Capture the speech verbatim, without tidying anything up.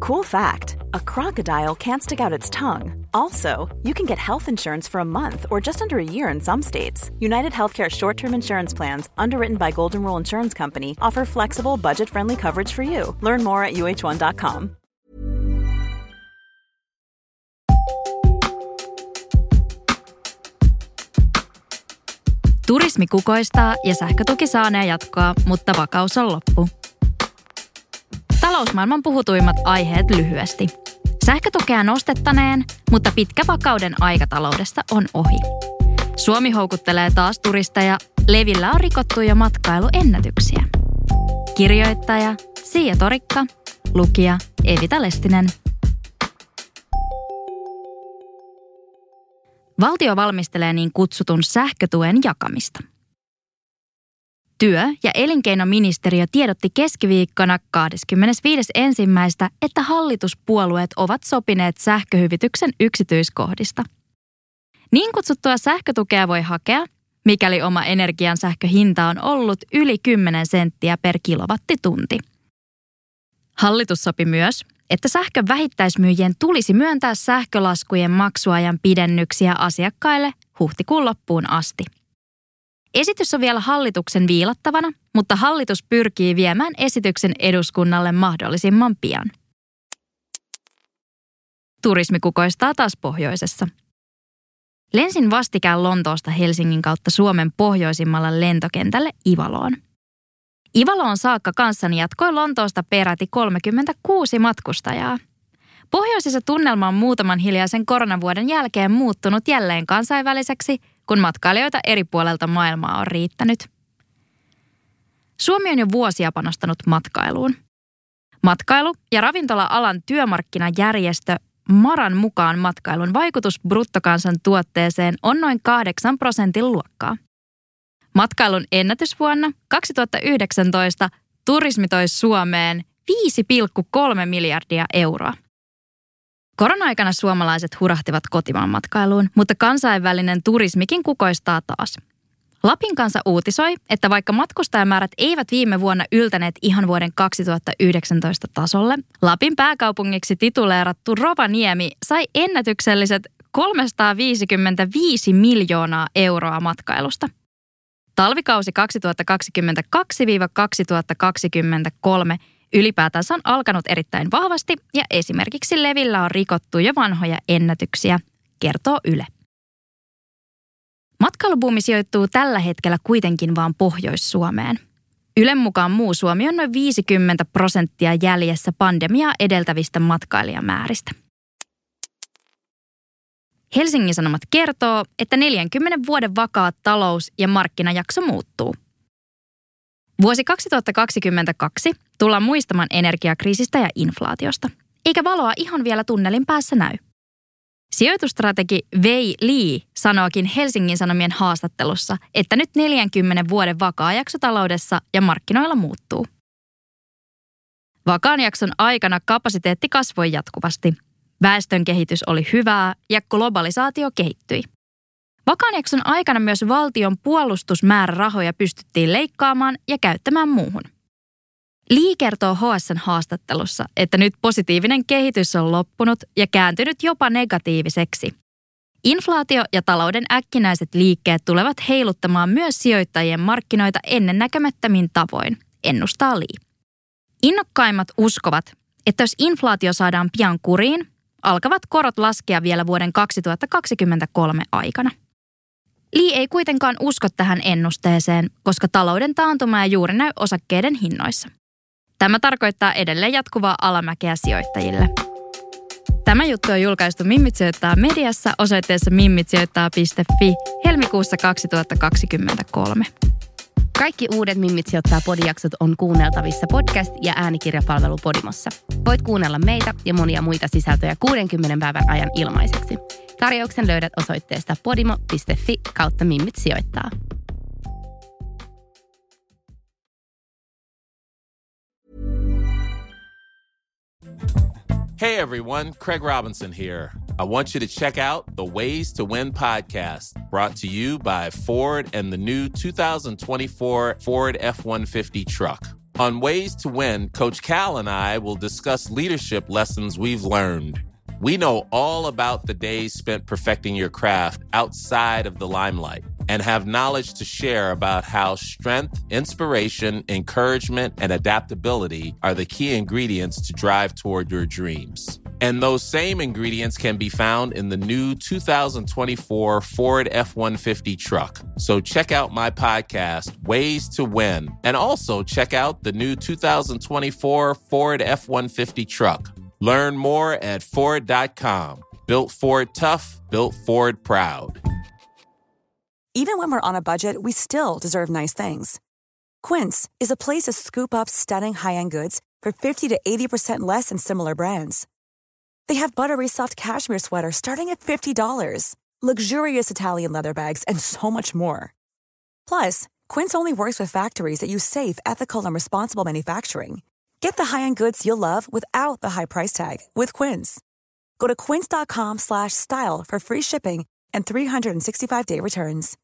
Cool fact, a crocodile can't stick out its tongue. Also, you can get health insurance for a month or just under a year in some states. United Healthcare short-term insurance plans, underwritten by Golden Rule Insurance Company, offer flexible, budget-friendly coverage for you. Learn more at U H one dot com. Turismi kukoistaa ja sähkötuki saanee jatkoa, mutta vakaus on loppu. Talousmaailman puhutuimmat aiheet lyhyesti. Sähkötukea nostettaneen, mutta pitkä vakauden aikataloudesta on ohi. Suomi houkuttelee taas turisteja, levillä on rikottu jo matkailuennätyksiä. Kirjoittaja Siia Torikka, lukija Evita Lestinen. Valtio valmistelee niin kutsutun sähkötuen jakamista. Työ- ja elinkeinoministeriö tiedotti keskiviikkona kahdeskymmenesviides ensimmäistä että hallituspuolueet ovat sopineet sähköhyvityksen yksityiskohdista. Niin kutsuttua sähkötukea voi hakea, mikäli oma energian sähköhinta on ollut yli kymmenen senttiä per kilowattitunti. Hallitus sopi myös, että sähkön vähittäismyyjien tulisi myöntää sähkölaskujen maksuajan pidennyksiä asiakkaille huhtikuun loppuun asti. Esitys on vielä hallituksen viilattavana, mutta hallitus pyrkii viemään esityksen eduskunnalle mahdollisimman pian. Turismi kukoistaa taas pohjoisessa. Lensin vastikään Lontoosta Helsingin kautta Suomen pohjoisimmalle lentokentälle Ivaloon. Ivaloon saakka kanssani jatkoi Lontoosta peräti kolmekymmentäkuusi matkustajaa. Pohjoisessa tunnelma on muutaman hiljaisen koronavuoden jälkeen muuttunut jälleen kansainväliseksi, kun matkailijoita eri puolelta maailmaa on riittänyt. Suomi on jo vuosia panostanut matkailuun. Matkailu- ja ravintola-alan työmarkkinajärjestö Maran mukaan matkailun vaikutus bruttokansantuotteeseen on noin kahdeksan prosentin luokkaa. Matkailun ennätysvuonna kaksituhattayhdeksäntoista turismi toi Suomeen viisi pilkku kolme miljardia euroa. Korona-aikana suomalaiset hurahtivat kotimaan matkailuun, mutta kansainvälinen turismikin kukoistaa taas. Lapin kansa uutisoi, että vaikka matkustajamäärät eivät viime vuonna yltäneet ihan vuoden kaksituhattayhdeksäntoista tasolle, Lapin pääkaupungiksi tituleerattu Rovaniemi sai ennätykselliset kolmesataaviisikymmentäviisi miljoonaa euroa matkailusta. Talvikausi kaksituhattakaksikymmentäkaksi kaksituhattakaksikymmentäkolme ylipäätänsä on alkanut erittäin vahvasti ja esimerkiksi levillä on rikottu jo vanhoja ennätyksiä, kertoo Yle. Matkailubuumi sijoittuu tällä hetkellä kuitenkin vaan Pohjois-Suomeen. Ylen mukaan muu Suomi on noin viisikymmentä prosenttia jäljessä pandemiaa edeltävistä matkailijamääristä. Helsingin Sanomat kertoo, että neljänkymmenen vuoden vakaa talous- ja markkinajakso muuttuu. Vuosi kaksituhattakaksikymmentäkaksi tullaan muistamaan energiakriisistä ja inflaatiosta, eikä valoa ihan vielä tunnelin päässä näy. Sijoitustrategi Wei Li sanookin Helsingin Sanomien haastattelussa, että nyt neljänkymmenen vuoden vakaa jakso taloudessa ja markkinoilla muuttuu. Vakaan jakson aikana kapasiteetti kasvoi jatkuvasti. Väestön kehitys oli hyvää ja globalisaatio kehittyi. Vakaan jakson aikana myös valtion puolustusmäärärahoja pystyttiin leikkaamaan ja käyttämään muuhun. Li kertoo H S:n haastattelussa, että nyt positiivinen kehitys on loppunut ja kääntynyt jopa negatiiviseksi. Inflaatio ja talouden äkkinäiset liikkeet tulevat heiluttamaan myös sijoittajien markkinoita ennennäkemättömin tavoin, ennustaa Li. Innokkaimmat uskovat, että jos inflaatio saadaan pian kuriin, alkavat korot laskea vielä vuoden kaksituhattakaksikymmentäkolme aikana. Li ei kuitenkaan usko tähän ennusteeseen, koska talouden taantuma ei juuri näy osakkeiden hinnoissa. Tämä tarkoittaa edelleen jatkuvaa alamäkeä sijoittajille. Tämä juttu on julkaistu Mimmit sijoittaa mediassa osoitteessa mimmitsijoittaa piste fi helmikuussa kaksituhattakaksikymmentäkolme. Kaikki uudet Mimmit sijoittaa -podijaksot on kuunneltavissa podcast- ja äänikirjapalvelu Podimossa. Voit kuunnella meitä ja monia muita sisältöjä kuudenkymmenen päivän ajan ilmaiseksi. Tarjouksen löydät osoitteesta podimo piste fi kautta Mimmit sijoittaa. Hey everyone, Craig Robinson here. I want you to check out the Ways to Win podcast, brought to you by Ford and the new two thousand twenty-four Ford F one fifty truck. On Ways to Win, Coach Cal and I will discuss leadership lessons we've learned. We know all about the days spent perfecting your craft outside of the limelight and have knowledge to share about how strength, inspiration, encouragement, and adaptability are the key ingredients to drive toward your dreams. And those same ingredients can be found in the new two thousand twenty-four Ford F one fifty truck. So check out my podcast, Ways to Win, and also check out the new two thousand twenty-four Ford F one fifty truck. Learn more at Ford dot com. Built Ford tough, built Ford proud. Even when we're on a budget, we still deserve nice things. Quince is a place to scoop up stunning high-end goods for fifty to eighty percent less than similar brands. They have buttery soft cashmere sweaters starting at fifty dollars, luxurious Italian leather bags, and so much more. Plus, Quince only works with factories that use safe, ethical, and responsible manufacturing. Get the high-end goods you'll love without the high price tag with Quince. Go to quince dot com slash style for free shipping and three sixty-five day returns.